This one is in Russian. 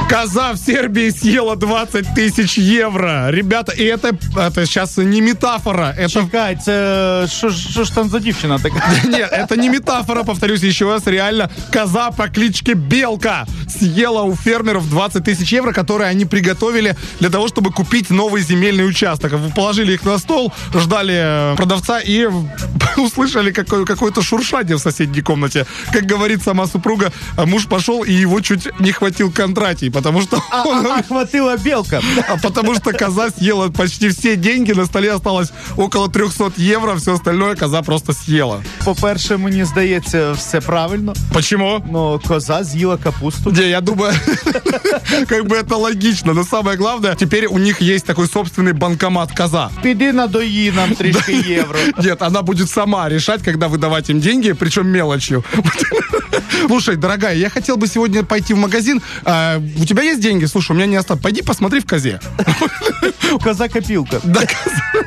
Коза в Сербии съела 20 тысяч евро. Ребята, и это сейчас не метафора. Это... Чекай, це що ж там за дівчина така? Нет, это не метафора, повторюсь еще раз. Реально, коза по кличке Белка съела у фермеров 20 тысяч евро, которые они приготовили для того, чтобы купить новый земельный участок. Положили их на стол, ждали продавца и услышали какое-то шуршание в соседней комнате. Как говорит сама супруга, муж пошел и его чуть не хватил Кондратий, потому что... Хватила Белка. Потому что коза съела почти все деньги, на столе осталось около 300 евро, все остальное коза просто съела. По-перше, мені здається, все правильно. Почему? Ну, коза з'їла капусту. Не, я думаю, как бы это логично, но самое главное, теперь у них есть такой собственный банкомат коза. Піди надої нам трішки євро. Нет, она будет сама решать, когда выдавать им деньги, причем мелочью. Слушай, дорогая, я хотел бы сегодня пойти в магазин. У тебя есть деньги? Слушай, у меня не осталось. Пойди посмотри в козе. Коза-копілка. Да, коза.